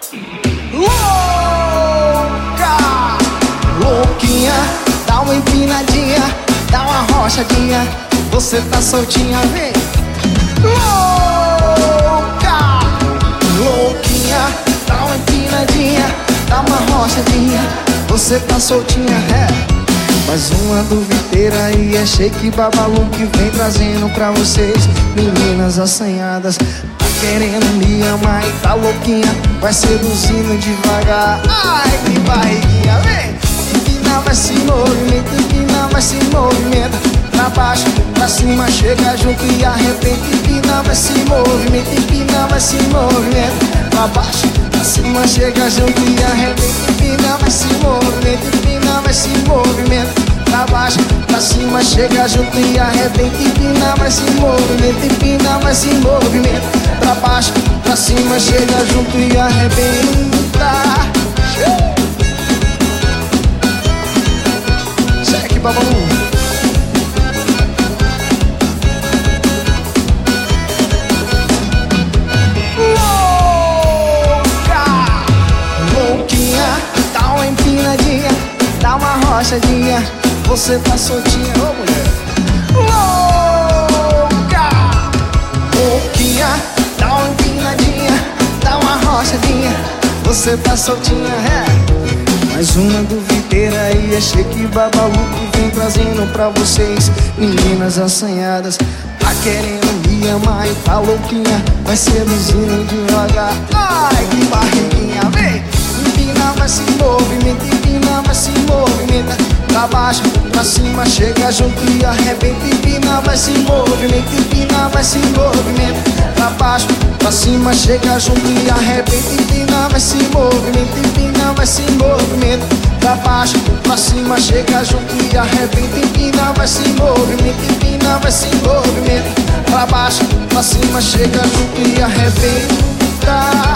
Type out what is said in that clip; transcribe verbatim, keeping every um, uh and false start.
Louca, louquinha, dá uma empinadinha, dá uma rochadinha, você tá soltinha, vem. Louca, louquinha, dá uma empinadinha, dá uma rochadinha, você tá soltinha, é. Mais uma duviteira e é Shake Babalu que vem trazendo pra vocês. Meninas assanhadas, tá querendo me amar e tá louquinha, vai seduzindo devagar. Ai, que barriguinha, vem. Empina, vai se movimenta, empina, vai se movimenta. Pra baixo, pra cima, chega junto e arrebenta. Empina, vai se movimenta, empina, vai se movimenta. Pra baixo, pra cima, chega junto e arrebenta. Empina, vai se movimenta, empina, vai se movimenta. Pra baixo, pra cima, chega junto e arrebenta. Empina, vai se movimenta, empina, vai se movimenta. Pra baixo, pra cima, chega junto e arrebenta. Shake Babalu. Dá uma empinadinha, dá uma rochadinha, você tá soltinha, ô mulher. Louca, louquinha, dá uma empinadinha, dá uma rochadinha, você tá soltinha, é. Mais uma duviteira e é Shake Babalu que vem trazendo pra vocês. Meninas assanhadas, tá querendo me amar e tá louquinha, vai seduzindo devagar. Ai, que barriguinha, vem. Empina, vai se movimenta, empina, vai se movimenta. Pra baixo, pra cima, chega junto e arrebenta. Empina, vai se movimenta, empina, vai se movimenta. Pra baixo, pra cima, chega junto e arrebenta. Empina, vai se movimenta, empina, vai se movimenta. Pra baixo, pra cima, chega junto e arrebenta. Empina, vai se movimenta, empina, vai se movimenta. Pra baixo, pra cima, chega junto e arrebenta.